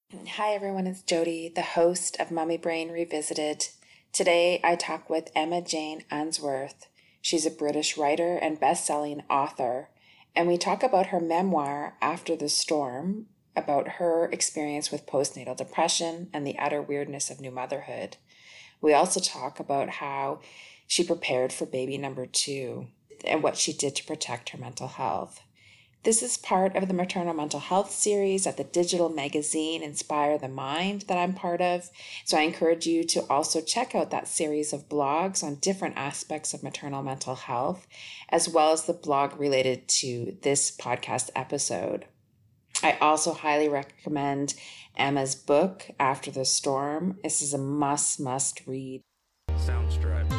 Hi everyone, it's Jody, the host of Mummy Brain Revisited. Today I talk with Emma Jane Unsworth. She's a British writer and best-selling author, and we talk about her memoir, After the Storm, about her experience with postnatal depression and the utter weirdness of new motherhood. We also talk about how she prepared for baby number 2 and what she did to protect her mental health. This is part of the maternal mental health series at the digital magazine Inspire the Mind that I'm part of. So I encourage you to also check out that series of blogs on different aspects of maternal mental health, as well as the blog related to this podcast episode. I also highly recommend Emma's book, After the Storm. This is a must read. Soundstripe.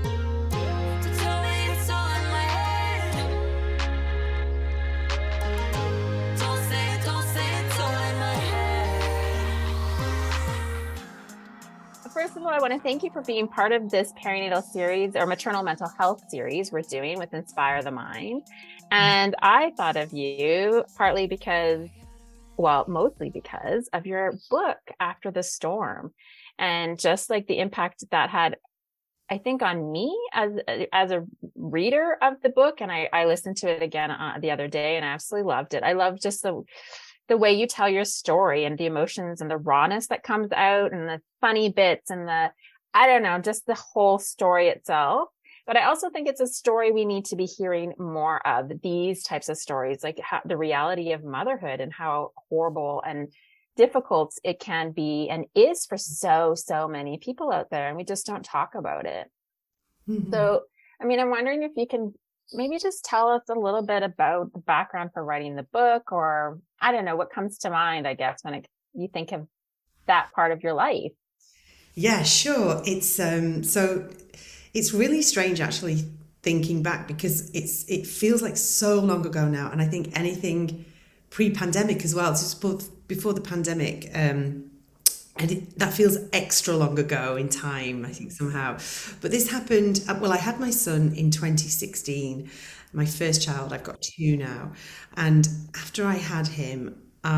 First of all, I want to thank you for being part of this perinatal series or maternal mental health series we're doing with Inspire the Mind. And I thought of you partly because, well, mostly because of your book, After the Storm, and just like the impact that had, I think, on me as a reader of the book. And I listened to it again the other day and I absolutely loved it. I love just the way you tell your story and the emotions and the rawness that comes out and the funny bits and I don't know, just the whole story itself. But I also think it's a story we need to be hearing more of, these types of stories, like the reality of motherhood and how horrible and difficult it can be and is for so many people out there. And we just don't talk about it. Mm-hmm. So, I mean, I'm wondering if you can maybe just tell us a little bit about the background for writing the book, or I don't know, what comes to mind, I guess, when you think of that part of your life. Yeah, sure. It's so it's really strange actually thinking back because it feels like so long ago now, and I think anything pre-pandemic as well, just before the pandemic, and that feels extra long ago in time, I think, somehow. But this happened, well, I had my son in 2016, my first child. I've got 2 now. And after I had him,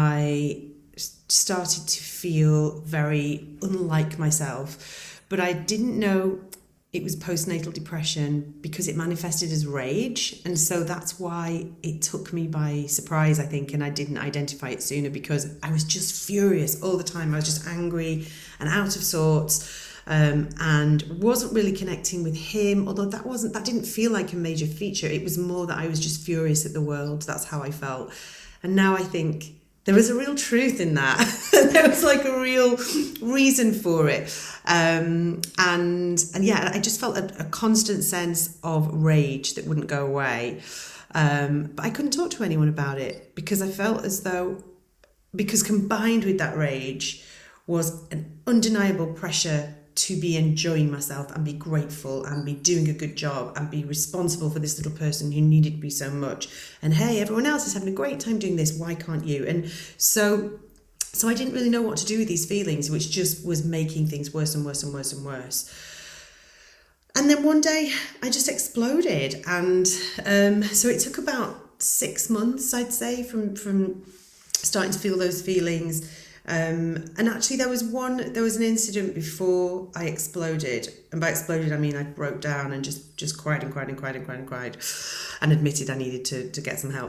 I started to feel very unlike myself. But I didn't know it was postnatal depression because it manifested as rage. And so that's why it took me by surprise, I think, and I didn't identify it sooner because I was just furious all the time. I was just angry and out of sorts, and wasn't really connecting with him, although that didn't feel like a major feature. It was more that I was just furious at the world. That's how I felt. And now I think there was a real truth in that. There was like a real reason for it. And yeah, I just felt a constant sense of rage that wouldn't go away. But I couldn't talk to anyone about it because I felt as though, because combined with that rage was an undeniable pressure to be enjoying myself and be grateful and be doing a good job and be responsible for this little person who needed me so much. And hey, everyone else is having a great time doing this. Why can't you? And so I didn't really know what to do with these feelings, which just was making things worse and worse and worse and worse. And then one day I just exploded. And so it took about 6 months, I'd say, from starting to feel those feelings. And actually there was an incident before I exploded. And by exploded, I mean I broke down and just cried and admitted I needed to get some help.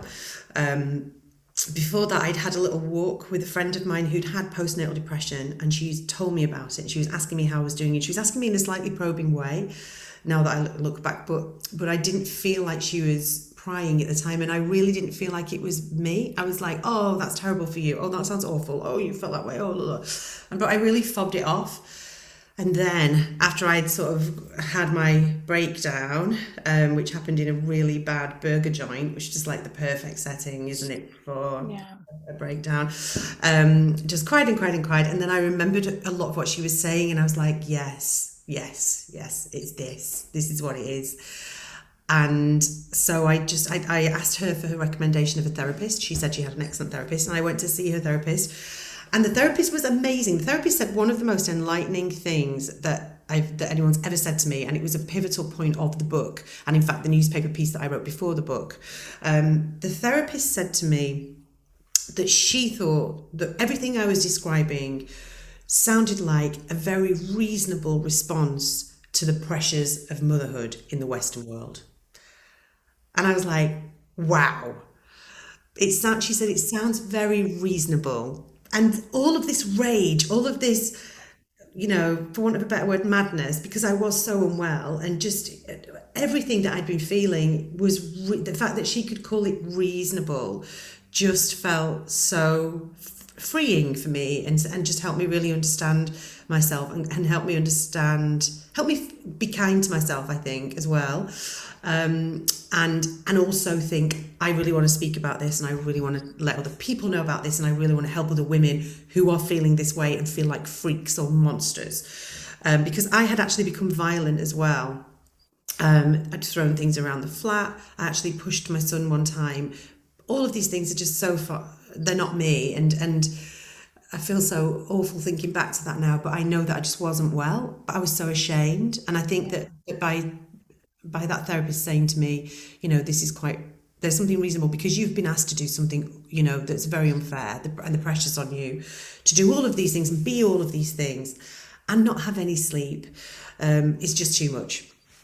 Before that, I'd had a little walk with a friend of mine who'd had postnatal depression, and she told me about it. She was asking me how I was doing, and she was asking me in a slightly probing way, now that I look back, but I didn't feel like she was prying at the time, and I really didn't feel like it was me. I was like, oh, that's terrible for you. Oh, that sounds awful. Oh, you felt that way. Oh, blah, blah. But I really fobbed it off. And then after I'd sort of had my breakdown, which happened in a really bad burger joint, which is like the perfect setting, isn't it, for a breakdown, just cried. And then I remembered a lot of what she was saying, and I was like, yes, it's this is what it is. And so I asked her for her recommendation of a therapist. She said she had an excellent therapist, and I went to see her therapist. And the therapist was amazing. The therapist said one of the most enlightening things that anyone's ever said to me, and it was a pivotal point of the book, and in fact the newspaper piece that I wrote before the book. The therapist said to me, that she thought that everything I was describing sounded like a very reasonable response to the pressures of motherhood in the Western world. And I was like, wow. She said, it sounds very reasonable. And all of this rage, all of this, for want of a better word, madness, because I was so unwell, and just everything that I'd been feeling was the fact that she could call it reasonable just felt so freeing for me, and just helped me really understand myself, and help me be kind to myself, I think, as well. And also think, I really want to speak about this, and I really want to let other people know about this, and I really want to help other women who are feeling this way and feel like freaks or monsters. Because I had actually become violent as well. I'd thrown things around the flat. I actually pushed my son one time. All of these things are just so far, they're not me. And I feel so awful thinking back to that now, but I know that I just wasn't well, but I was so ashamed. And I think that by that therapist saying to me, there's something reasonable, because you've been asked to do something, that's very unfair, and the pressure's on you to do all of these things and be all of these things and not have any sleep. It's just too much.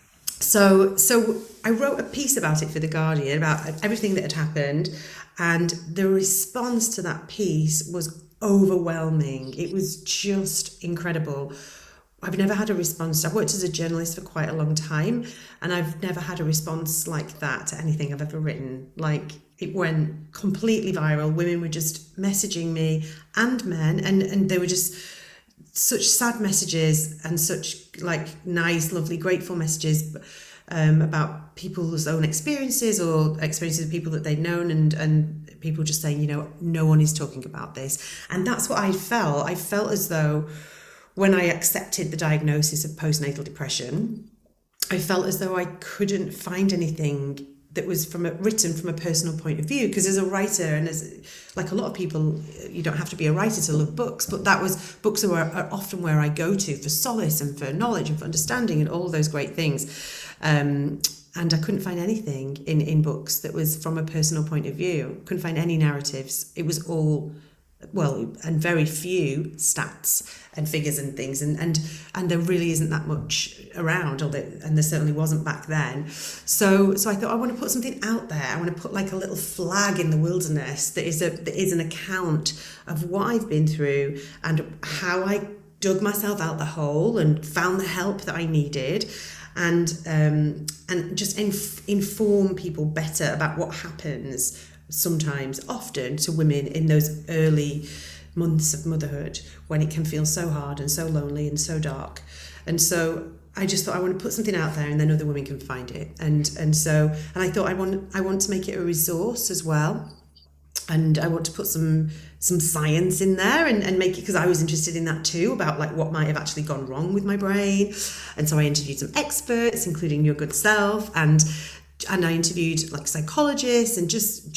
So I wrote a piece about it for The Guardian, about everything that had happened, and the response to that piece was overwhelming. It was just incredible. I've never had a response. I've worked as a journalist for quite a long time, and I've never had a response like that to anything I've ever written. Like, it went completely viral. Women were just messaging me, and men, and they were just such sad messages, and such like nice, lovely, grateful messages about people's own experiences, or experiences of people that they'd known, and people just saying, no one is talking about this. And that's what I felt. I felt as though when I accepted the diagnosis of postnatal depression, I felt as though I couldn't find anything that was written from a personal point of view. Because as a writer, and as like a lot of people, you don't have to be a writer to love books, but books are often where I go to for solace and for knowledge and for understanding and all of those great things. And I couldn't find anything in books that was from a personal point of view. Couldn't find any narratives. It was all, and very few stats and figures and things, and there really isn't that much around, and there certainly wasn't back then. So I thought, I want to put something out there. I want to put like a little flag in the wilderness that is an account of what I've been through, and how I dug myself out the hole and found the help that I needed, and just inform people better about what happens often to women in those early months of motherhood, when it can feel so hard and so lonely and so dark. And so I just thought, I want to put something out there, and then other women can find it. And I thought, I want to make it a resource as well. And I want to put some science in there, and make it, because I was interested in that too, about like what might have actually gone wrong with my brain. And so I interviewed some experts, including your good self, and I interviewed like psychologists, and just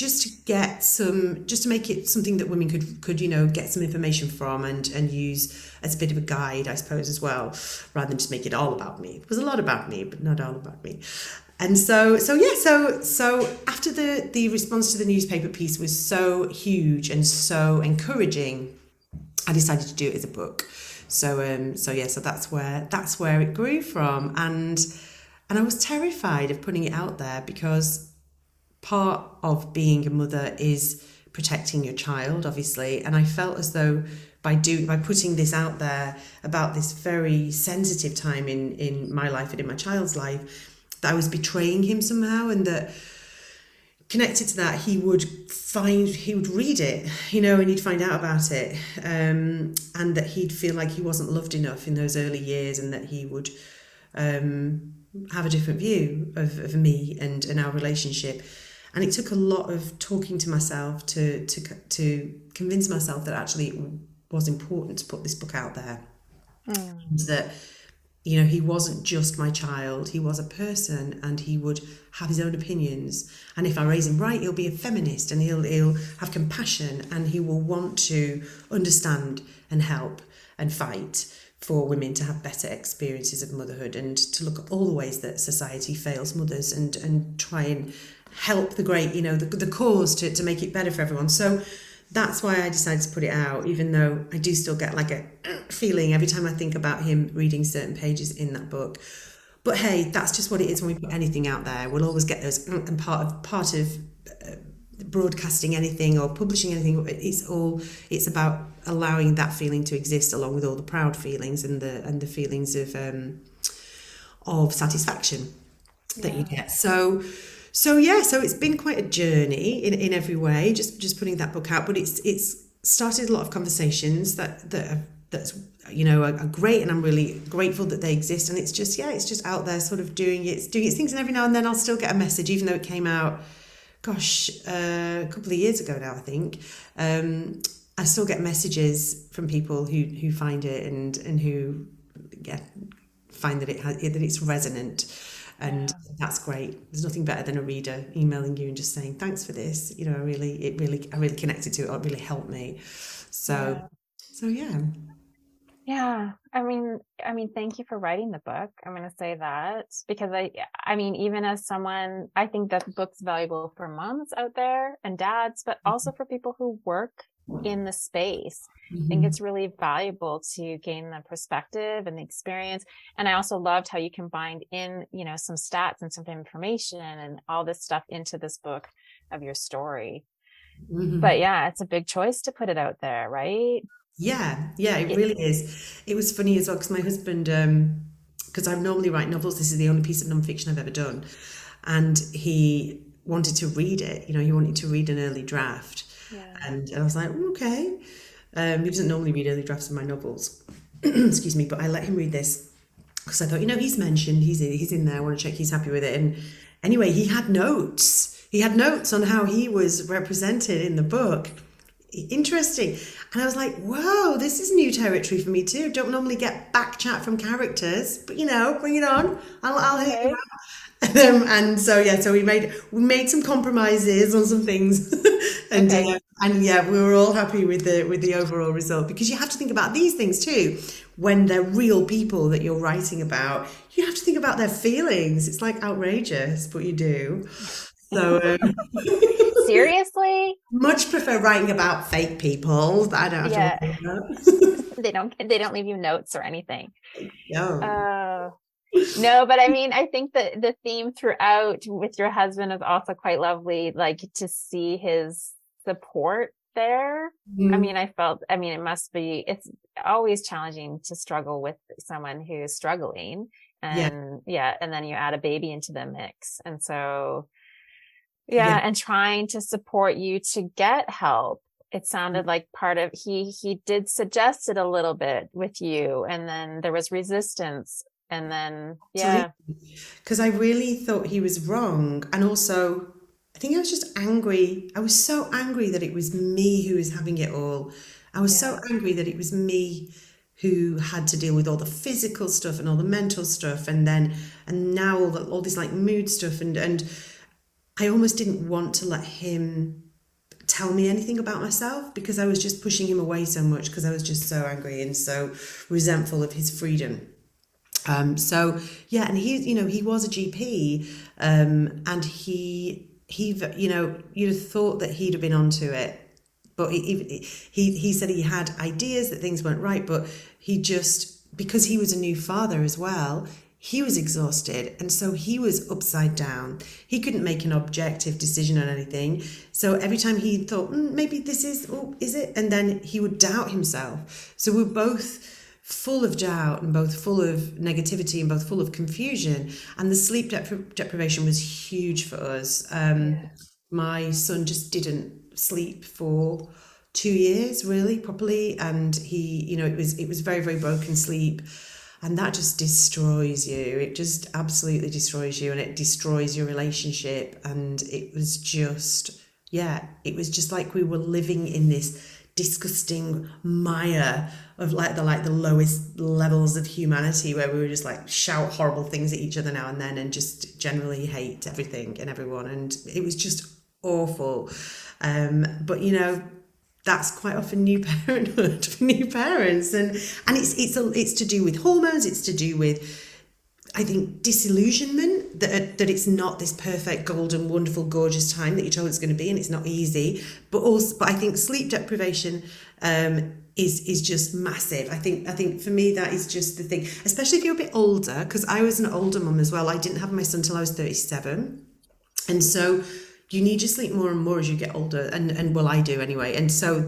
to make it something that women could get some information from, and use as a bit of a guide, I suppose, as well, rather than just make it all about me. It was a lot about me, but not all about me. And so after the response to the newspaper piece was so huge and so encouraging, I decided to do it as a book. So that's where it grew from. And I was terrified of putting it out there, because part of being a mother is protecting your child, obviously. And I felt as though by putting this out there about this very sensitive time in my life and in my child's life, that I was betraying him somehow, and that connected to that, he would read it, and he'd find out about it, and that he'd feel like he wasn't loved enough in those early years, and that he would have a different view of me and our relationship. And it took a lot of talking to myself to convince myself that actually it was important to put this book out there. That he wasn't just my child, he was a person, and he would have his own opinions, and if I raise him right, he'll be a feminist, and he'll have compassion, and he will want to understand and help and fight for women to have better experiences of motherhood, and to look at all the ways that society fails mothers, and try and help the great, the cause to make it better for everyone. So that's why I decided to put it out, even though I do still get like a feeling every time I think about him reading certain pages in that book. But hey, that's just what it is when we put anything out there. We'll always get those, and part of broadcasting anything or publishing anything, it's about allowing that feeling to exist along with all the proud feelings and the feelings of satisfaction that you get. So it's been quite a journey in every way, just putting that book out. But it's started a lot of conversations that's are great, and I'm really grateful that they exist. And it's just out there, sort of doing its things. And every now and then I'll still get a message, even though it came out, a couple of years ago now, I think. I still get messages from people who find it and who find that it's resonant. And that's great. There's nothing better than a reader emailing you and just saying, thanks for this. I really connected to it. It really helped me. So yeah. Yeah. I mean, thank you for writing the book. I'm going to say that because I mean, even as someone, I think that the book's valuable for moms out there and dads, but also for people who work in the space. I think it's really valuable to gain the perspective and the experience. And I also loved how you combined in, some stats and some information and all this stuff into this book of your story. But yeah, it's a big choice to put it out there, right? Yeah, it really is. It was funny as well because my husband, because I normally write novels, this is the only piece of nonfiction I've ever done, and he wanted to read it. He wanted to read an early draft, and I was like, okay. He doesn't normally read early drafts of my novels, excuse me, but I let him read this because I thought, he's mentioned, he's in there. I want to check he's happy with it. And anyway, he had notes. He had notes on how he was represented in the book. Interesting. And I was like, whoa, this is new territory for me too. Don't normally get back chat from characters, but bring it on. I'll hit you up. And so we made some compromises on some things, and we were all happy with the overall result, because you have to think about these things too when they're real people that you're writing about. You have to think about their feelings. It's like outrageous, but you do. So seriously, much prefer writing about fake people that I don't have to worry about. They don't leave you notes or anything. No. No, but I mean, I think that the theme throughout with your husband is also quite lovely, like to see his support there. I mean, it's always challenging to struggle with someone who is struggling, and and then you add a baby into the mix. And so, and trying to support you to get help. It sounded like part of, he did suggest it a little bit with you, and then there was resistance. And then, because I really thought he was wrong. And also, I think I was just angry. I was so angry that it was me who was having it all. I was so angry that it was me who had to deal with all the physical stuff and all the mental stuff. And now all this like mood stuff. And I almost didn't want to let him tell me anything about myself, because I was just pushing him away so much, because I was just so angry and so resentful of his freedom. And he was a GP, and he you'd have thought that he'd have been onto it, but he said he had ideas that things weren't right, but he just, because he was a new father as well, he was exhausted, and so he was upside down. He couldn't make an objective decision on anything. So every time he thought, maybe this is it? And then he would doubt himself. So we're both full of doubt and both full of negativity and both full of confusion. And the sleep deprivation was huge for us. My son just didn't sleep for 2 years really properly, and he, it was very, very broken sleep, and that just destroys you. It just absolutely destroys you, and it destroys your relationship. And it was just like we were living in this disgusting mire of the lowest levels of humanity, where we would just like shout horrible things at each other now and then, and just generally hate everything and everyone, and it was just awful. But that's quite often new parenthood for new parents, and it's to do with hormones, it's to do with I think disillusionment that it's not this perfect, golden, wonderful, gorgeous time that you're told it's going to be, and it's not easy. But I think sleep deprivation is just massive. I think for me that is just the thing, especially if you're a bit older. Because I was an older mum as well. I didn't have my son till I was 37, and so you need your sleep more and more as you get older. And well, I do anyway. And so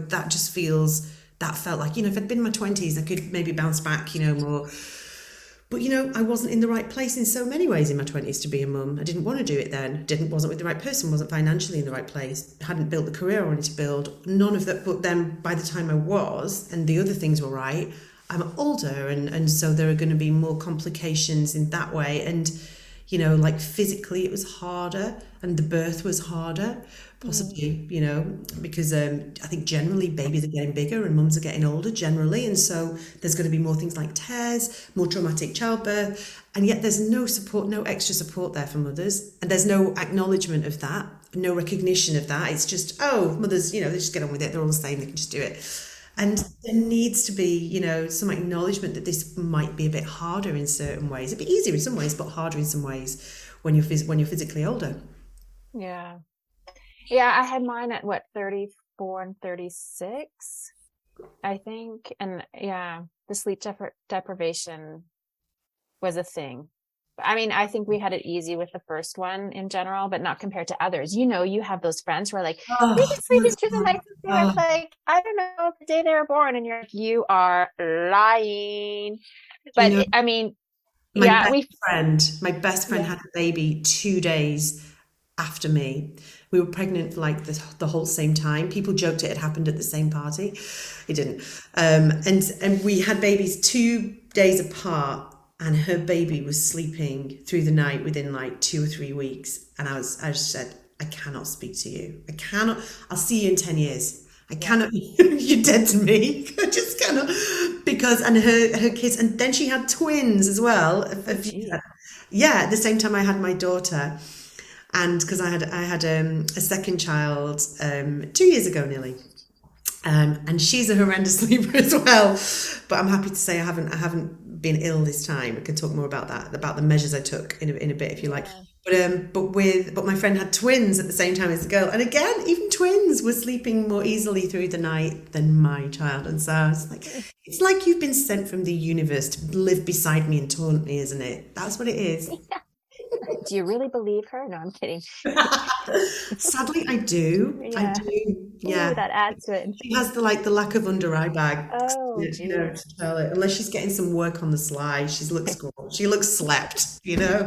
that felt like, if I'd been in my 20s, I could maybe bounce back, more. But I wasn't in the right place in so many ways in my 20s to be a mum. I didn't want to do it then. Wasn't with the right person, wasn't financially in the right place, hadn't built the career I wanted to build. None of that. But then by the time I was, and the other things were right, I'm older, and so there are going to be more complications in that way. And like physically it was harder, and the birth was harder, possibly, because I think generally babies are getting bigger and mums are getting older generally. And so there's going to be more things like tears, more traumatic childbirth. And yet there's no support, no extra support there for mothers. And there's no acknowledgement of that, no recognition of that. It's just, oh, mothers, they just get on with it. They're all the same. They can just do it. And there needs to be, some acknowledgement that this might be a bit harder in certain ways, a bit easier in some ways, but harder in some ways when you're physically older. Yeah. Yeah, I had mine at 34 and 36, I think. And yeah, the sleep deprivation was a thing. I mean, I think we had it easy with the first one in general, but not compared to others. You have those friends who are like, we've been sleeping through the night. Like, I don't know, the day they were born. And you're like, you are lying. But I mean, my best friend had a baby 2 days after me. We were pregnant for like the whole same time. People joked it had happened at the same party. It didn't. And we had babies 2 days apart, and her baby was sleeping through the night within like 2 or 3 weeks. And I just said, I cannot speak to you. I cannot. I'll see you in 10 years. I cannot. You're dead to me. I just cannot. Because, and her kids, and then she had twins as well. Yeah, at the same time I had my daughter. And because I had a second child 2 years ago nearly, and she's a horrendous sleeper as well. But I'm happy to say I haven't been ill this time. I can talk more about that, about the measures I took in a bit if you like. But my friend had twins at the same time as the girl, and again, even twins were sleeping more easily through the night than my child. And so I was like, it's like you've been sent from the universe to live beside me and taunt me, isn't it? That's what it is. Do you really believe her? No, I'm kidding. Sadly, I do. Yeah. I do. Yeah. Ooh, that adds to it. She has the lack of under eye bag. Oh, to tell it. Unless she's getting some work on the sly, she looks slept.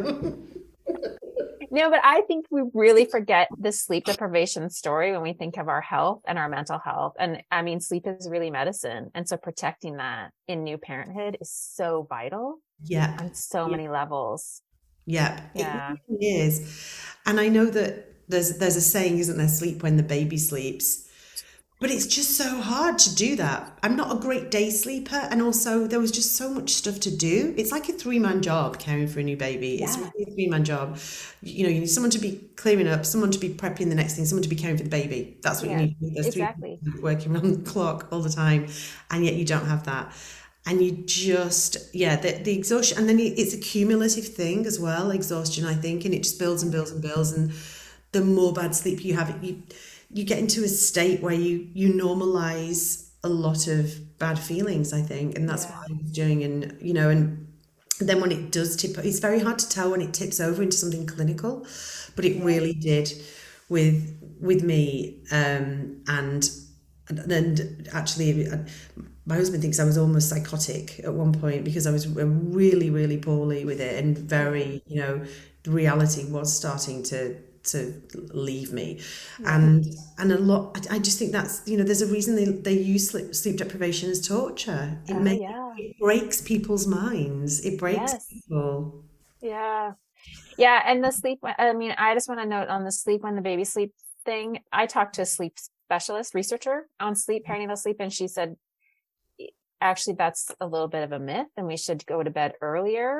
No, but I think we really forget the sleep deprivation story when we think of our health and our mental health. And I mean, sleep is really medicine. And so protecting that in new parenthood is so vital. Yeah. On so many levels. Yeah. Yeah. It really is. And I know that there's a saying, isn't there, sleep when the baby sleeps. But it's just so hard to do that. I'm not a great day sleeper. And also there was just so much stuff to do. It's like a 3-man job caring for a new baby. Yeah. It's really a 3-man job. You need someone to be clearing up, someone to be prepping the next thing, someone to be caring for the baby. That's what you need. There's exactly. 3 people working around the clock all the time. And yet you don't have that. And you just, the exhaustion. And then it's a cumulative thing as well, exhaustion, I think. And it just builds and builds and builds. And the more bad sleep you have, you get into a state where you normalize a lot of bad feelings, I think. And that's what I was doing. And, and then when it does tip, it's very hard to tell when it tips over into something clinical, but it really did with me. And actually, my husband thinks I was almost psychotic at one point because I was really, really poorly with it. And very, the reality was starting to leave me. And a lot, I just think that's, there's a reason they use sleep deprivation as torture. It breaks people's minds. It breaks people. Yeah. And the sleep, I mean, I just want to note on the sleep when the baby sleep thing, I talked to a sleep specialist researcher on sleep, perinatal sleep, and she said, actually, that's a little bit of a myth and we should go to bed earlier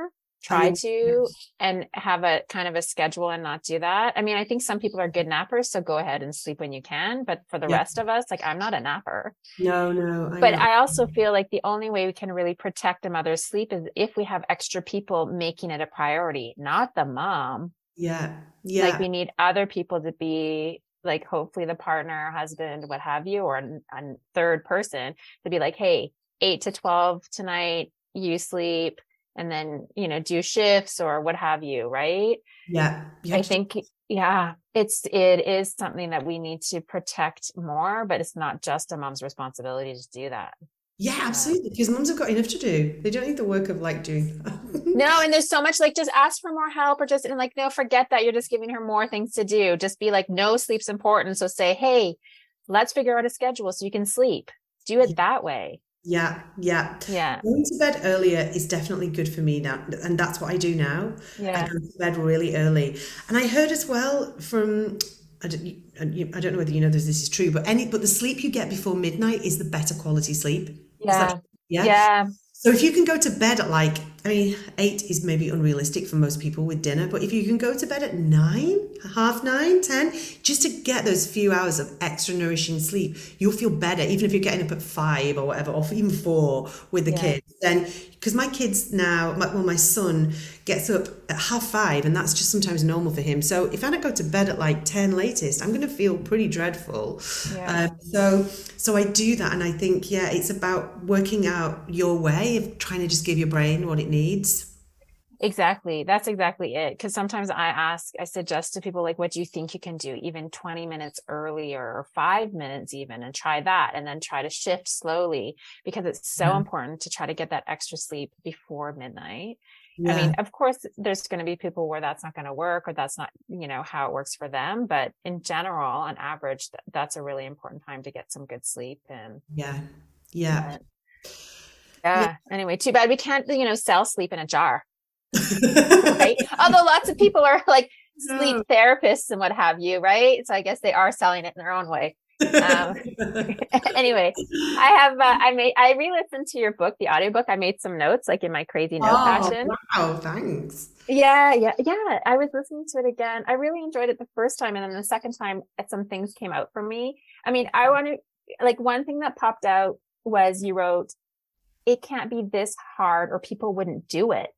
try to and have a kind of a schedule and not do that. I mean, I think some people are good nappers, so go ahead and sleep when you can. But for the rest of us, like I'm not a napper. No. But I also feel like the only way we can really protect a mother's sleep is if we have extra people making it a priority, not the mom. Yeah. Like we need other people to be like, hopefully the partner, husband, what have you, or a third person to be like, hey, 8 to 12 tonight, you sleep. And then, do shifts or what have you, right? Yeah. I think, it is something that we need to protect more, but it's not just a mom's responsibility to do that. Yeah, absolutely. Because moms have got enough to do. They don't need the work of like doing that. No, and there's so much like just ask for more help or just and like, no, forget that. You're just giving her more things to do. Just be like, no, sleep's important. So say, hey, let's figure out a schedule so you can sleep. Do it that way. Yeah. Going to bed earlier is definitely good for me now, and that's what I do now. I go to bed really early, and I heard as well from I don't know whether you know this is true, but the sleep you get before midnight is the better quality sleep. Yeah. So if you can go to bed at 8 is maybe unrealistic for most people with dinner, but if you can go to bed at 9, half 9, 10, just to get those few hours of extra nourishing sleep, you'll feel better, even if you're getting up at 5 or whatever, or even 4 with the kids. Then, because my kids now, my son gets up at half 5, and that's just sometimes normal for him. So if I don't go to bed at 10 latest, I'm going to feel pretty dreadful. So I do that, and I think, it's about working out your way of trying to just give your brain what it needs. Exactly. That's exactly it. Because sometimes I suggest to people, like, what do you think you can do even 20 minutes earlier or 5 minutes even, and try that, and then try to shift slowly, because it's so important to try to get that extra sleep before midnight. I mean, of course, there's going to be people where that's not going to work, or that's not, how it works for them. But in general, on average, that's a really important time to get some good sleep. And anyway, too bad we can't, sell sleep in a jar. Right? Although lots of people are like sleep therapists and what have you, right? So I guess they are selling it in their own way. Anyway, I re-listened to your book, the audiobook. I made some notes, like in my crazy note fashion. Wow, thanks. Yeah. I was listening to it again. I really enjoyed it the first time, and then the second time, some things came out for me. I mean, one thing that popped out was you wrote, "It can't be this hard, or people wouldn't do it."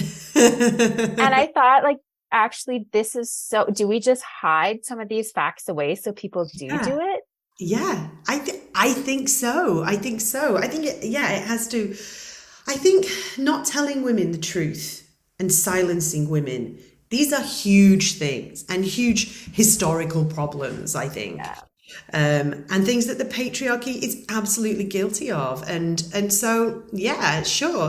And I thought, like, actually, this is so. Do we just hide some of these facts away so people do it? Yeah, I think so. I think it has to. I think not telling women the truth and silencing women, these are huge things and huge historical problems, I think. And things that the patriarchy is absolutely guilty of. And so, sure.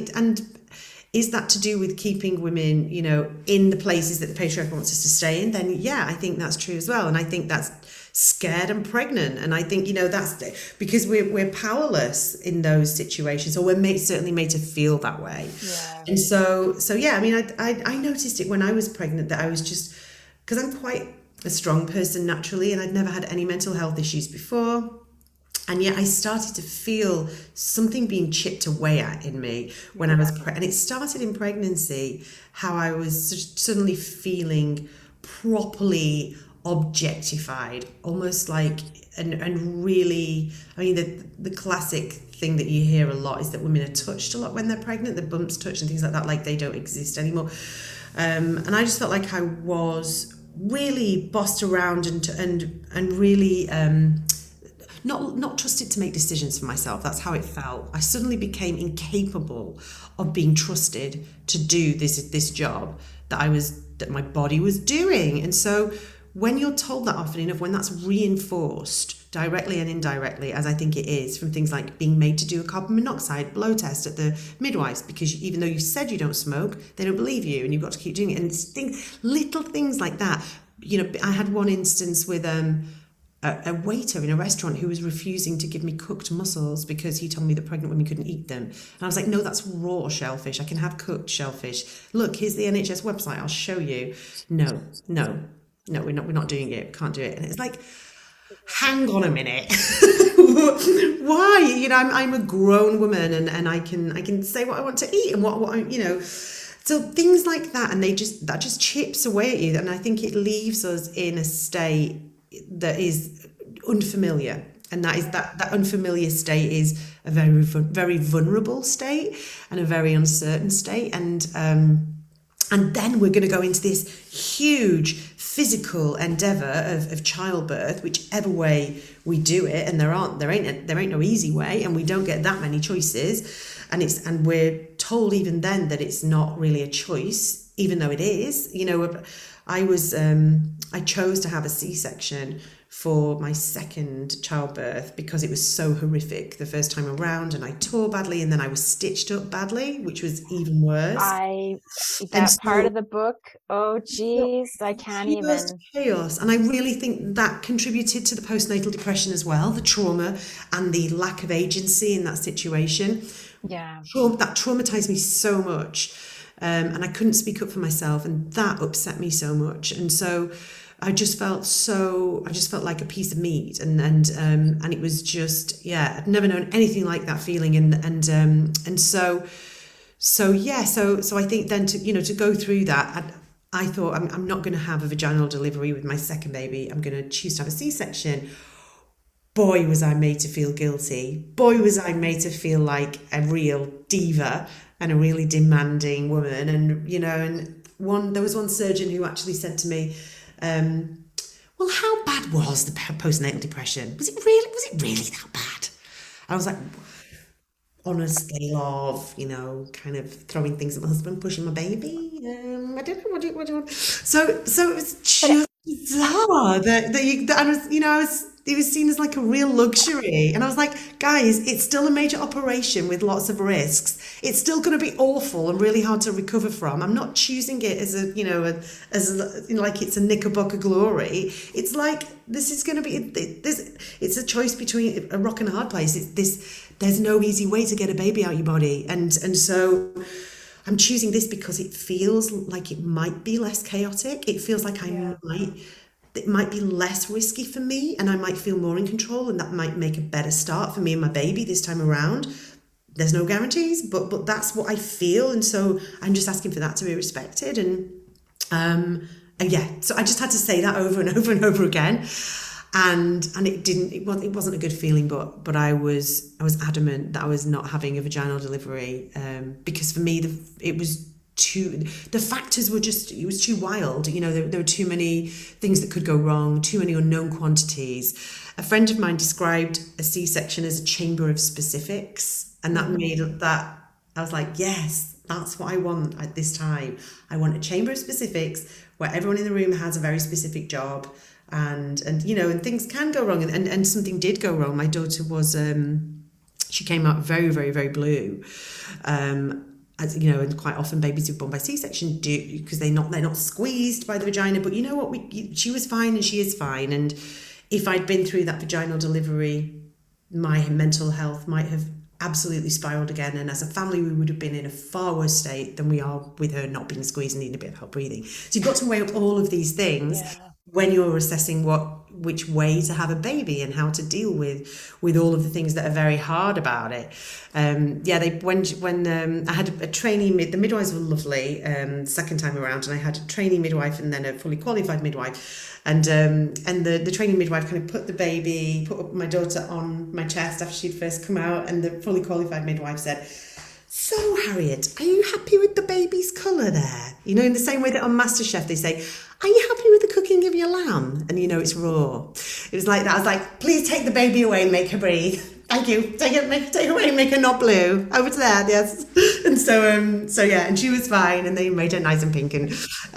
Is that to do with keeping women, in the places that the patriarchy wants us to stay in? Then, I think that's true as well. And I think that's scared and pregnant. And I think, that's because we're powerless in those situations, or we're certainly made to feel that way. Yeah. And so, I mean, I noticed it when I was pregnant, that I was just, because I'm quite a strong person naturally, and I'd never had any mental health issues before. And yet I started to feel something being chipped away at in me when I was pregnant. And it started in pregnancy, how I was suddenly feeling properly objectified, almost like, and really, I mean, the classic thing that you hear a lot is that women are touched a lot when they're pregnant, the bumps touched and things like that, like they don't exist anymore. And I just felt like I was really bossed around and really... not trusted to make decisions for myself. That's how it felt. I suddenly became incapable of being trusted to do this job that my body was doing. And so when you're told that often enough, when that's reinforced directly and indirectly, as I think it is, from things like being made to do a carbon monoxide blow test at the midwives, because even though you said you don't smoke, they don't believe you, and you've got to keep doing it. And little things like that. I had one instance with a waiter in a restaurant who was refusing to give me cooked mussels because he told me that pregnant women couldn't eat them. And I was like, no, that's raw shellfish. I can have cooked shellfish. Look, here's the NHS website. I'll show you. No, we're not doing it. Can't do it. And it's like, hang on a minute. Why? I'm a grown woman, and I can say what I want to eat and what So things like that, and that just chips away at you, and I think it leaves us in a state that is unfamiliar, and that unfamiliar state is a very vulnerable state and a very uncertain state, and then we're going to go into this huge physical endeavor of childbirth, whichever way we do it, and there ain't no easy way, and we don't get that many choices, and we're told even then that it's not really a choice, even though it is. I chose to have a C-section for my second childbirth because it was so horrific the first time around, and I tore badly, and then I was stitched up badly, which was even worse. Part of the book, oh geez, I can't even. Chaos. And I really think that contributed to the postnatal depression as well, the trauma and the lack of agency in that situation. Yeah. That traumatized me so much. And I couldn't speak up for myself, and that upset me so much. And so I just felt like a piece of meat, and it was just, I'd never known anything like that feeling, and so I think then to go through that, I thought I'm not going to have a vaginal delivery with my second baby. I'm going to choose to have a C-section. Boy, was I made to feel guilty. Boy, was I made to feel like a real diva and a really demanding woman. And there was one surgeon who actually said to me, well, how bad was the postnatal depression? Was it really that bad? I was like, on a scale of, kind of throwing things at my husband, pushing my baby. I don't know, what do you want? So it was just bizarre it was seen as like a real luxury. And I was like, guys, it's still a major operation with lots of risks. It's still going to be awful and really hard to recover from. I'm not choosing it as like it's a Knickerbocker glory. It's like, this is going to be, it's a choice between a rock and a hard place. There's no easy way to get a baby out your body. And so I'm choosing this because it feels like it might be less chaotic. It feels like it might be less risky for me, and I might feel more in control, and that might make a better start for me and my baby this time around. There's no guarantees, but that's what I feel, and so I'm just asking for that to be respected. And so I just had to say that over and over and over again, and it wasn't a good feeling, but I was adamant that I was not having a vaginal delivery, because for me the factors were it was too wild. There were too many things that could go wrong, too many unknown quantities. A friend of mine described a C-section as a chamber of specifics, and that made that, I was like, yes, that's what I want at this time. I want a chamber of specifics where everyone in the room has a very specific job, and things can go wrong, and something did go wrong. My daughter was she came out very, very, very blue. As and quite often babies who are born by C-section do, because they're not squeezed by the vagina. But you know what? She was fine, and she is fine. And if I'd been through that vaginal delivery, my mental health might have absolutely spiraled again. And as a family, we would have been in a far worse state than we are with her not being squeezed and needing a bit of help breathing. So you've got to weigh up all of these things when you're assessing which way to have a baby and how to deal with all of the things that are very hard about it. When I had a trainee the midwives were lovely second time around, and I had a trainee midwife and then a fully qualified midwife, and the trainee midwife kind of put my daughter on my chest after she'd first come out, and the fully qualified midwife said, "So Harriet, are you happy with the baby's colour there?" In the same way that on MasterChef they say, "Are you happy with the cooking of your lamb?" And it's raw. It was like that. I was like, "Please take the baby away and make her breathe. Thank you. Take it away and make her not blue. Over to there, yes." And and she was fine, and they made her nice and pink, and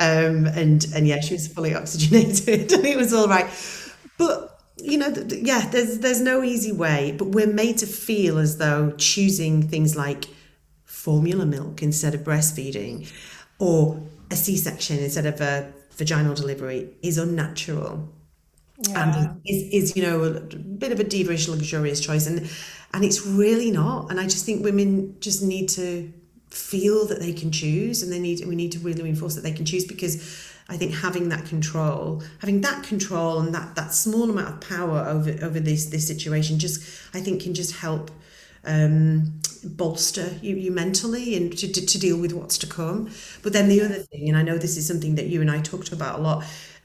she was fully oxygenated, and it was all right. But there's no easy way, but we're made to feel as though choosing things like formula milk instead of breastfeeding, or a C-section instead of a vaginal delivery, is unnatural, and is a bit of a divish, luxurious choice, and it's really not. And I just think women just need to feel that they can choose, and we need to really reinforce that they can choose, because I think having that control and that small amount of power over this situation, just I think can just help bolster you mentally and to deal with what's to come. But then the other thing, and I know this is something that you and I talked about a lot,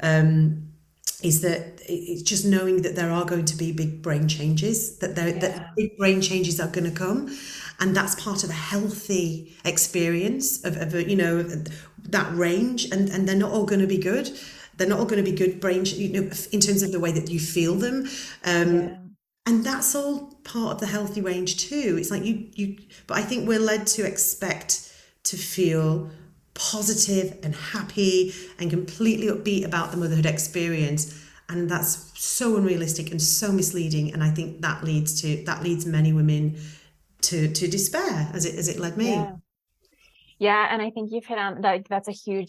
is that it's just knowing that there are going to be big brain changes, that big brain changes are going to come, and that's part of a healthy experience of that range, and they're not all going to be good. They're not all going to be good brain, in terms of the way that you feel them. And that's all part of the healthy range too. It's like but I think we're led to expect to feel positive and happy and completely upbeat about the motherhood experience. And that's so unrealistic and so misleading. And I think that leads many women to despair, as it led me. Yeah. And I think you've hit on that. That's a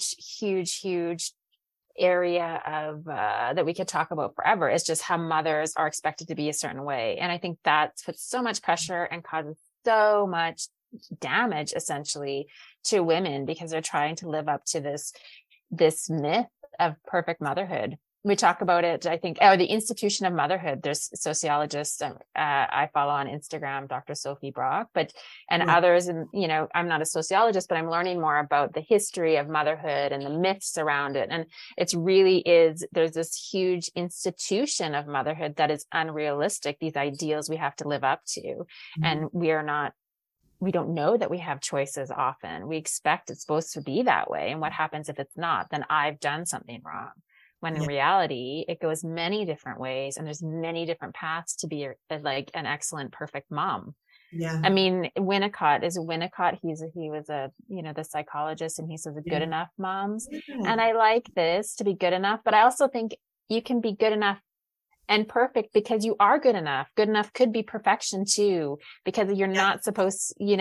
huge area of that we could talk about forever. It's just how mothers are expected to be a certain way. And I think that puts so much pressure and causes so much damage essentially to women, because they're trying to live up to this myth of perfect motherhood. We talk about it, I think, the institution of motherhood. There's sociologists I follow on Instagram, Dr. Sophie Brock, and others. And, I'm not a sociologist, but I'm learning more about the history of motherhood and the myths around it. And there's this huge institution of motherhood that is unrealistic, these ideals we have to live up to. Mm-hmm. And we don't know that we have choices often. We expect it's supposed to be that way. And what happens if it's not? Then I've done something wrong. When in reality, it goes many different ways, and there's many different paths to be like an excellent, perfect mom. Yeah. I mean, Winnicott. He was the psychologist, and he says good enough moms. Yeah. And I like this, to be good enough, but I also think you can be good enough and perfect because you are good enough. Good enough could be perfection too, because you're not supposed, you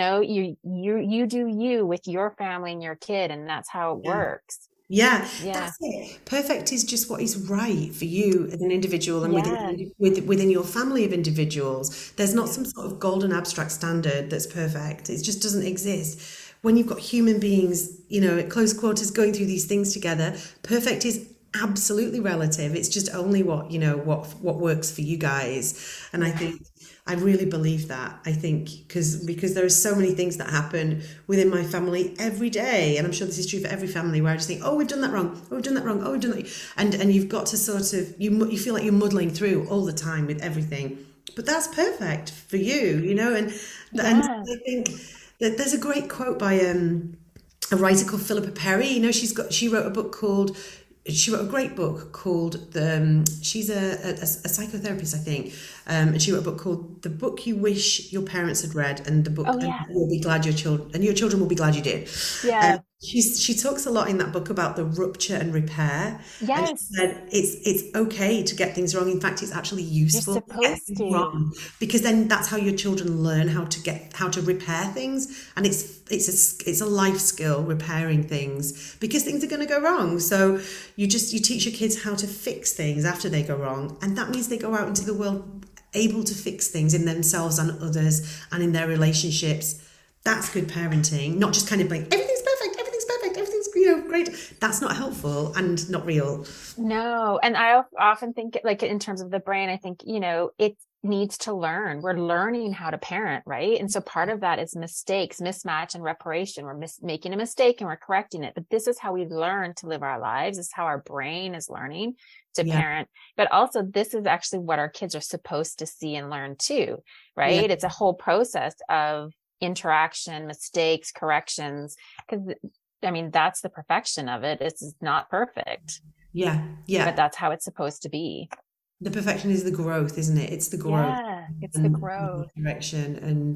do you with your family and your kid, and that's how it works. Yeah, that's it. Perfect is just what is right for you as an individual and within your family of individuals. There's not some sort of golden abstract standard that's perfect. It just doesn't exist. When you've got human beings, at close quarters going through these things together, perfect is absolutely relative. It's just only what works for you guys. And I really believe that. I think because there are so many things that happen within my family every day, and I'm sure this is true for every family, where I just think, oh, we've done that wrong, oh, we've done that wrong, oh, we've done that, and you've got to sort of you feel like you're muddling through all the time with everything, but that's perfect for you, and I think that there's a great quote by a writer called Philippa Perry. She wrote a great book called she's a psychotherapist, I think, and she wrote a book called The Book You Wish Your Parents Had Read, and the book and you'll be glad your children will be glad you did. She talks a lot in that book about the rupture and repair. Yes. And she said it's okay to get things wrong. In fact, it's actually useful to get things wrong, because then that's how your children learn how to repair things. And it's a life skill, repairing things, because things are going to go wrong. So you teach your kids how to fix things after they go wrong, and that means they go out into the world able to fix things in themselves and others and in their relationships. That's good parenting, not just kind of like everything's perfect, everything's great. That's not helpful and not real. No, and I often think, like, in terms of the brain, I think it needs to learn. We're learning how to parent, right? And so part of that is mistakes, mismatch, and reparation. We're making a mistake and we're correcting it. But this is how we learn to live our lives. This is how our brain is learning to parent. But also, this is actually what our kids are supposed to see and learn too, right? It's a whole process of interaction, mistakes, corrections, because that's the perfection of it. It's not perfect. Yeah. But that's how it's supposed to be. The perfection is the growth, isn't it? It's the growth. Yeah, it's the growth. The direction and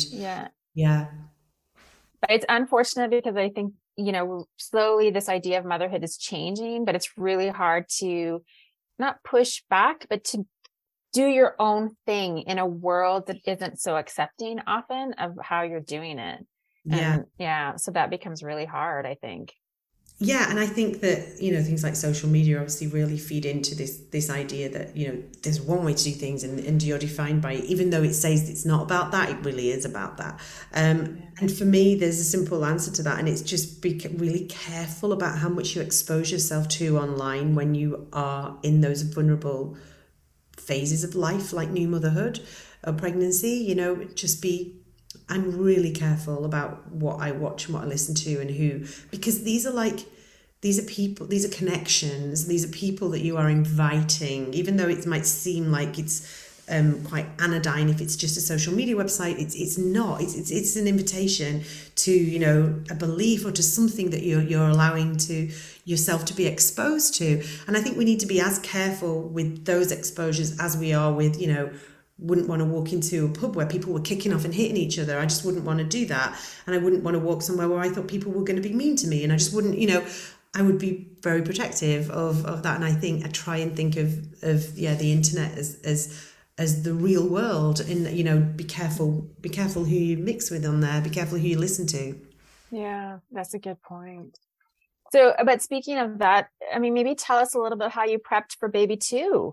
But it's unfortunate, because I think, slowly this idea of motherhood is changing, but it's really hard to not push back, but to do your own thing in a world that isn't so accepting often of how you're doing it. So that becomes really hard, I think. Yeah, and I think that, things like social media obviously really feed into this idea that, there's one way to do things and you're defined by it. Even though it says it's not about that, it really is about that. And for me, there's a simple answer to that, and it's just be really careful about how much you expose yourself to online when you are in those vulnerable phases of life, like new motherhood or pregnancy. Just be I'm really careful about what I watch and what I listen to and who, because these are people, these are connections, these are people that you are inviting, even though it might seem like it's quite anodyne if it's just a social media website. It's not. It's an invitation to, you know, a belief or to something that you're allowing to yourself to be exposed to. And I think we need to be as careful with those exposures as we are with, you know, wouldn't want to walk into a pub where people were kicking off and hitting each other. I just wouldn't want to do that. And I wouldn't want to walk somewhere where I thought people were going to be mean to me. And I just wouldn't, you know, I would be very protective of that. And I think I try and think of the internet as the real world, and, you know, be careful who you mix with on there, be careful who you listen to. Yeah, that's a good point. So, but speaking of that, I mean, maybe tell us a little bit how you prepped for baby 2.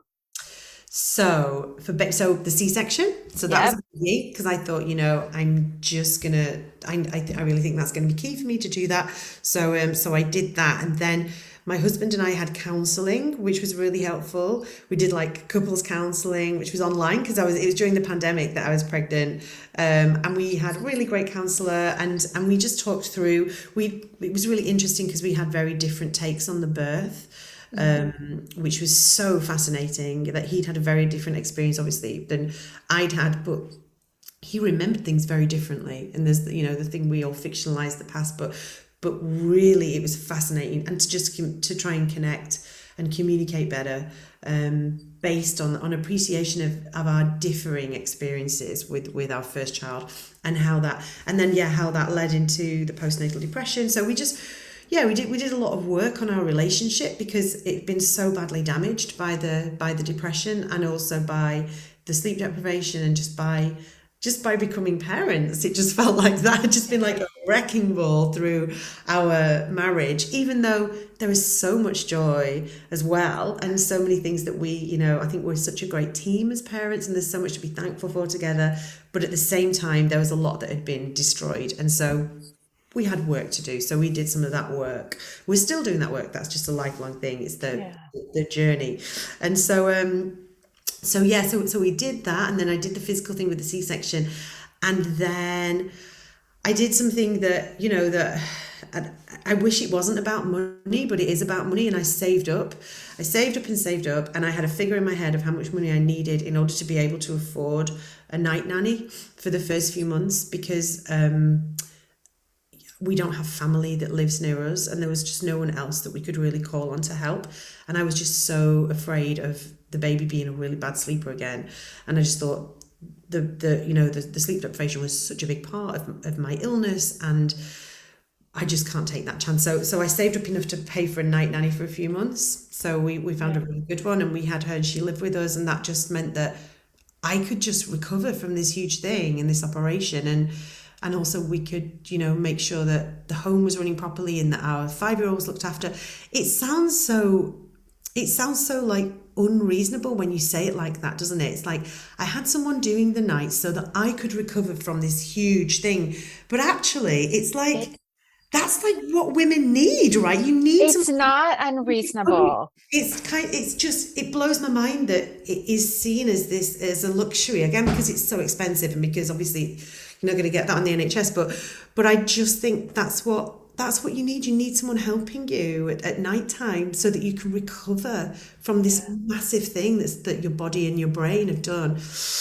So the C-section, so that was key, because I thought, you know, I'm just gonna, I really think that's going to be key for me to do that. So so I did that, and then my husband and I had counselling, which was really helpful. We did like couples counselling, which was online, because it was during the pandemic that I was pregnant, and we had a really great counsellor, and we just talked through. It was really interesting because we had very different takes on the birth. Which was so fascinating, that he'd had a very different experience, obviously, than I'd had, but he remembered things very differently. And there's, you know, the thing, we all fictionalize the past, but really it was fascinating, and to try and connect and communicate better, based on appreciation of our differing experiences with our first child, and how that led into the postnatal depression. So we did a lot of work on our relationship, because it'd been so badly damaged by the depression, and also by the sleep deprivation, and just by becoming parents. It just felt like that had just been like a wrecking ball through our marriage, even though there was so much joy as well, and so many things that we, you know, I think we're such a great team as parents, and there's so much to be thankful for together. But at the same time, there was a lot that had been destroyed, and so we had work to do. So we did some of that work. We're still doing that work. That's just a lifelong thing. It's the journey. And so so we did that, and then I did the physical thing with the C-section, and then I did something that, you know, that I wish it wasn't about money, but it is about money. And I saved up, and I had a figure in my head of how much money I needed in order to be able to afford a night nanny for the first few months, because we don't have family that lives near us, and there was just no one else that we could really call on to help. And I was just so afraid of the baby being a really bad sleeper again. And I just thought the sleep deprivation was such a big part of my illness, and I just can't take that chance. So I saved up enough to pay for a night nanny for a few months. So we found a really good one, and we had her, and she lived with us, and that just meant that I could just recover from this huge thing and this operation, and also we could, you know, make sure that the home was running properly, and that our 5-year-old was looked after. It sounds so like unreasonable when you say it like that, doesn't it? It's like I had someone doing the nights so that I could recover from this huge thing. But actually, it's like, that's like what women need, right? You need. It's not unreasonable. It blows my mind that it is seen as a luxury, again, because it's so expensive, and because obviously you're not going to get that on the NHS. But I just think that's what you need. You need someone helping you at night time, so that you can recover from this massive thing that your body and your brain have done.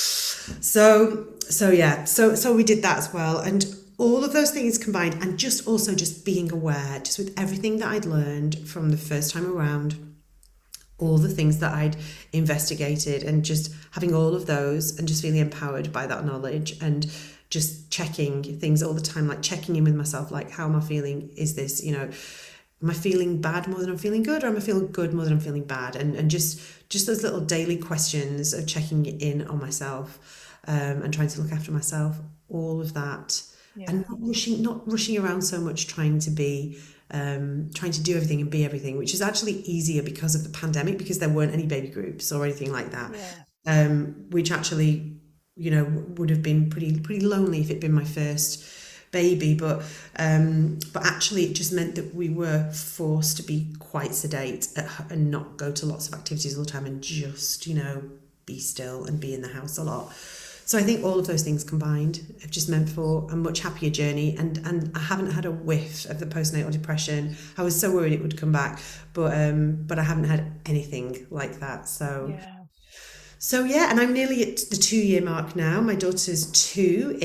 So we did that as well, and all of those things combined, and just being aware, just with everything that I'd learned from the first time around, all the things that I'd investigated, and just having all of those, and just feeling empowered by that knowledge, and just checking things all the time, like checking in with myself, like, how am I feeling? Is this, you know, am I feeling bad more than I'm feeling good, or am I feeling good more than I'm feeling bad? And just those little daily questions of checking in on myself, and trying to look after myself, all of that. Yeah. And not rushing around so much, trying to do everything and be everything, which is actually easier because of the pandemic, because there weren't any baby groups or anything like that. Yeah. Which actually, you know, would have been pretty lonely if it'd been my first baby. But actually it just meant that we were forced to be quite sedate and not go to lots of activities all the time, and just, you know, be still and be in the house a lot. So I think all of those things combined have just meant for a much happier journey, and I haven't had a whiff of the postnatal depression. I was so worried it would come back, but I haven't had anything like that. Yeah. So yeah, and I'm nearly at the 2 year mark now. My daughter's 2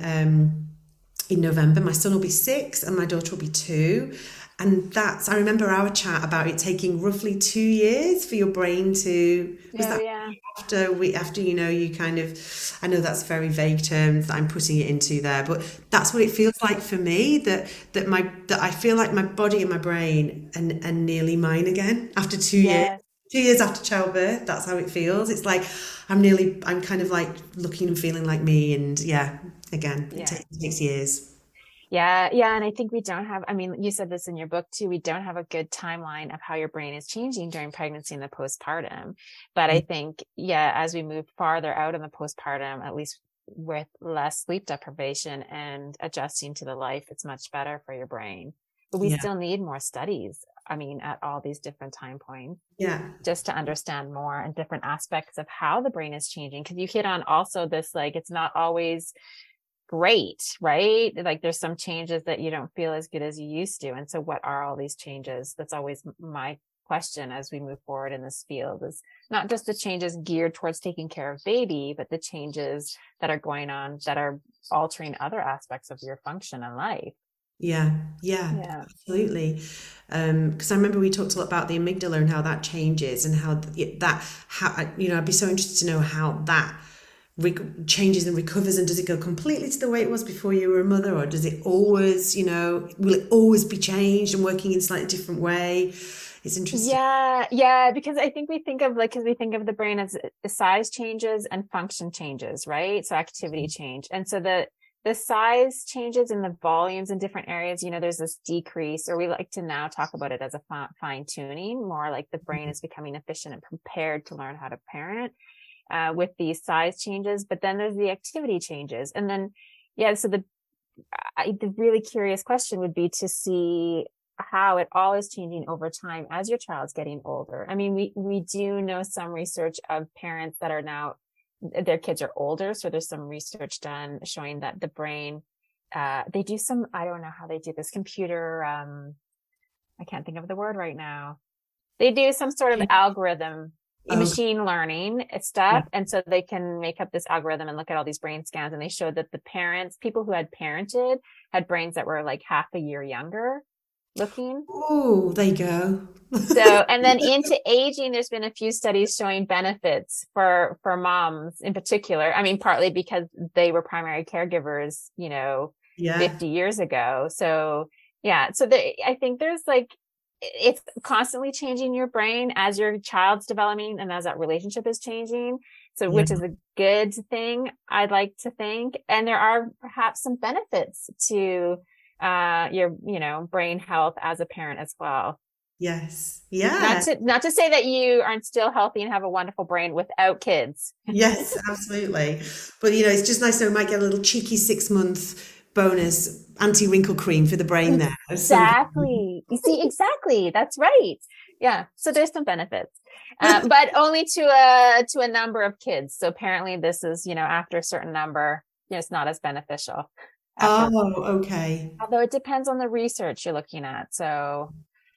in November. My son will be 6 and my daughter will be 2. And I remember our chat about it taking roughly 2 years for your brain to, was Oh, that yeah. after, you kind of, I know that's very vague terms that I'm putting it into there, but that's what it feels like for me, that I feel like my body and my brain are nearly mine again after 2 years. Yes. 2 years after childbirth, that's how it feels. It's like I'm kind of like looking and feeling like me. And yeah, again, it Yeah. takes years. Yeah, yeah, and I think we don't have, I mean, you said this in your book too, we don't have a good timeline of how your brain is changing during pregnancy and the postpartum. But I think, yeah, as we move farther out in the postpartum, at least with less sleep deprivation and adjusting to the life, it's much better for your brain. But we Yeah, still need more studies, I mean, at all these different time points, yeah, just to understand more and different aspects of how the brain is changing. Because you hit on also this, like, it's not always great, right? Like there's some changes that you don't feel as good as you used to. And so what are all these changes? That's always my question as we move forward in this field, is not just the changes geared towards taking care of baby, but the changes that are going on that are altering other aspects of your function in life. yeah, yeah, Yeah. absolutely. Because I remember we talked a lot about the amygdala and how that changes, and I'd be so interested to know how that changes and recovers, and does it go completely to the way it was before you were a mother, or does it always, will it always be changed and working in a slightly different way? It's interesting. Yeah, because I think we think of the brain as size changes and function changes, right? So activity change. And so the size changes and the volumes in different areas, there's this decrease, or we like to now talk about it as a fine tuning, more like the brain is becoming efficient and prepared to learn how to parent. With these size changes, but then there's the activity changes. And then, yeah, so the really curious question would be to see how it all is changing over time as your child's getting older. I mean, we do know some research of parents that are now, their kids are older. So there's some research done showing that the brain, they do some, I don't know how they do this computer, I can't think of the word right now. They do some sort of algorithm, Oh, machine learning yeah. stuff. And so they can make up this algorithm and look at all these brain scans. And they showed that the people who had parented had brains that were like half a year younger looking. Oh, there you go. So, and then into aging, there's been a few studies showing benefits for moms in particular. I mean, partly because they were primary caregivers, Yeah, 50 years ago. So yeah, so I think there's like, it's constantly changing your brain as your child's developing and as that relationship is changing. So, yeah, which is a good thing, I'd like to think. And there are perhaps some benefits to, your, brain health as a parent as well. yes, Not yeah. to say that you aren't still healthy and have a wonderful brain without kids. Yes, absolutely. But it's just nice that we might get a little cheeky 6 month bonus anti-wrinkle cream for the brain there at some point. Exactly. You see, exactly. That's right. Yeah. So there's some benefits, but only to a number of kids. So apparently this is, after a certain number, it's not as beneficial after, Oh, okay. although it depends on the research you're looking at. So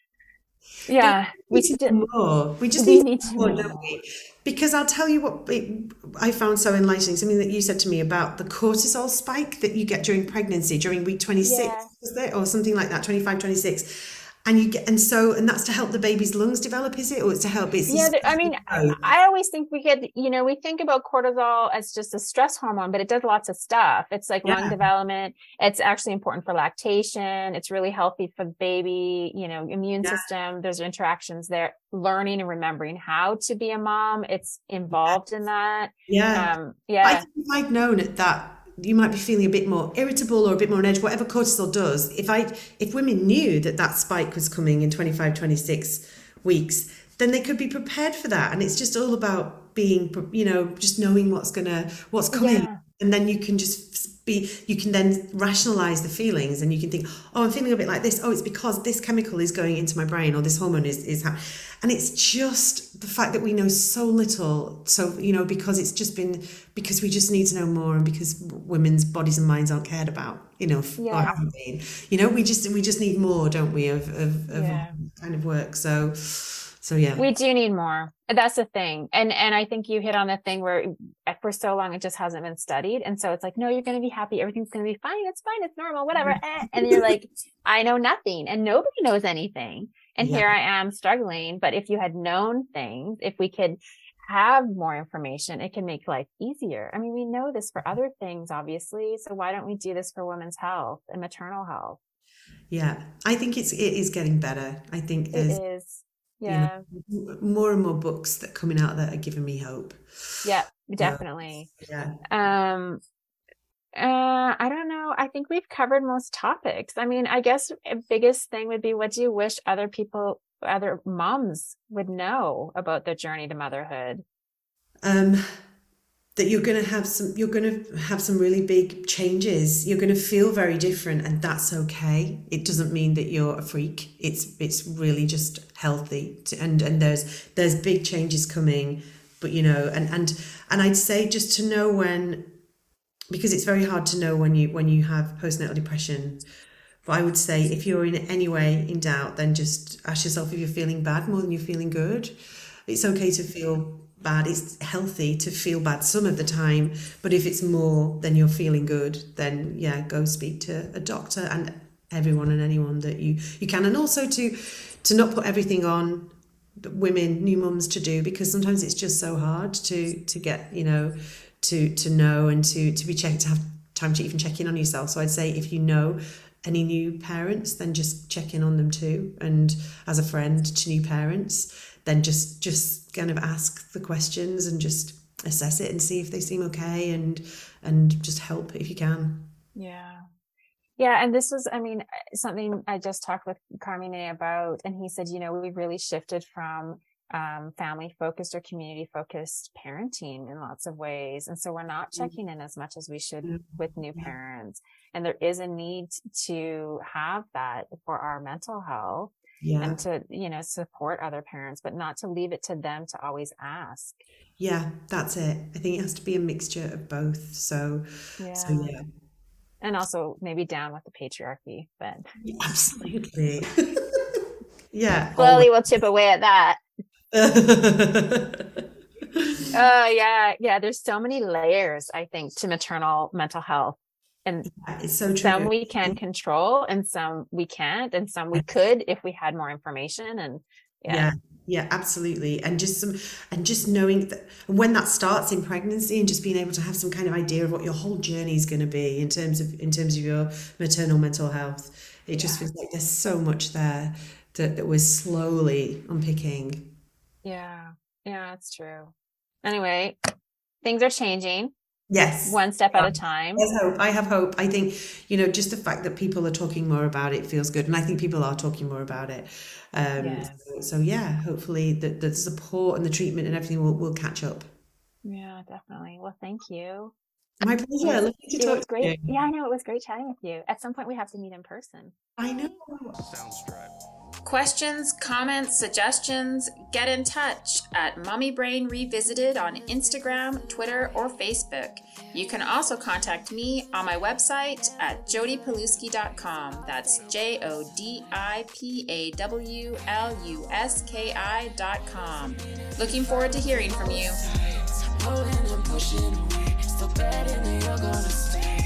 But yeah, we need to know more. We just we need to need know to more, know don't more. we? Because I'll tell you what I found so enlightening, something that you said to me about the cortisol spike that you get during pregnancy, during week 26, Yeah. was it? Or something like that, 25, 26. And you get, and that's to help the baby's lungs develop, is it? Or it's to help Yeah, I mean, both? I always think we think about cortisol as just a stress hormone, but it does lots of stuff. It's like lung Yeah, development. It's actually important for lactation. It's really healthy for the baby, immune yeah, system. There's interactions there, learning and remembering how to be a mom. It's involved in that. yeah. I Yeah. think if I'd known at that you might be feeling a bit more irritable or a bit more on edge, whatever cortisol does, if women knew that that spike was coming in 25, 26 weeks, then they could be prepared for that. And it's just all about being, just knowing what's coming. Yeah. And then you can you can then rationalize the feelings, and you can think, oh, I'm feeling a bit like this. Oh, it's because this chemical is going into my brain, or this hormone is and it's just the fact that we know so little. So, because because we just need to know more, and because women's bodies and minds aren't cared about enough, or haven't been, we just need more, don't we, of kind of work. So yeah, we do need more. That's the thing. And I think you hit on the thing where for so long it just hasn't been studied. And so it's like, no, you're going to be happy. Everything's going to be fine. It's fine. It's normal, whatever. And you're like, I know nothing, and nobody knows anything. And here I am struggling. But if you had known things, if we could have more information, it can make life easier. I mean, we know this for other things, obviously. So why don't we do this for women's health and maternal health? Yeah, I think it is getting better. I think there's it is. Yeah. More and more books that are coming out that are giving me hope. Yeah, definitely. Yeah. I don't know. I think we've covered most topics. I mean, I guess the biggest thing would be, what do you wish other moms would know about their journey to motherhood? That you're going to have some really big changes. You're going to feel very different, and that's okay. It doesn't mean that you're a freak. It's really just healthy. And there's big changes coming, but and I'd say just to know when, because it's very hard to know when you have postnatal depression. But I would say, if you're in any way in doubt, then just ask yourself if you're feeling bad more than you're feeling good. It's okay to feel bad. It's healthy to feel bad some of the time, but if it's more than you're feeling good, then go speak to a doctor and everyone and anyone that you can. And also to not put everything on women, new mums to do, because sometimes it's just so hard to get, to know and to be checked, to have time to even check in on yourself. So I'd say, if you know any new parents, then just check in on them too. And as a friend to new parents, then just kind of ask the questions and just assess it and see if they seem okay, and just help if you can. Yeah. And this was, something I just talked with Carmine about, and he said, we've really shifted from family focused or community focused parenting in lots of ways. And so we're not checking in as much as we should with new parents. And there is a need to have that for our mental health. And to, support other parents, but not to leave it to them to always ask. Yeah, that's it. I think it has to be a mixture of both. So yeah. And also maybe down with the patriarchy, but. Absolutely. Yeah. Slowly we'll chip away at that. Yeah. There's so many layers, I think, to maternal mental health. And it's so true. Some we can control, and some we can't, and some we could if we had more information. And yeah, absolutely. And just knowing that when that starts in pregnancy, and just being able to have some kind of idea of what your whole journey is going to be in terms of your maternal mental health. It just feels like there's so much there that we're slowly unpicking. Yeah, it's true. Anyway, things are changing. Yes. One step at a time. There's hope. I have hope. I think, just the fact that people are talking more about it feels good. And I think people are talking more about it. So hopefully the support and the treatment and everything will catch up. Yeah, definitely. Well, thank you. My pleasure. Lovely to talk great. to you. Yeah, I know. It was great chatting with you. At some point we have to meet in person. I know. Questions, comments, suggestions, get in touch at Mommy Brain Revisited on Instagram, Twitter, or Facebook. You can also contact me on my website at jodipawluski.com. That's JODIPAWLUSKI.com. Looking forward to hearing from you.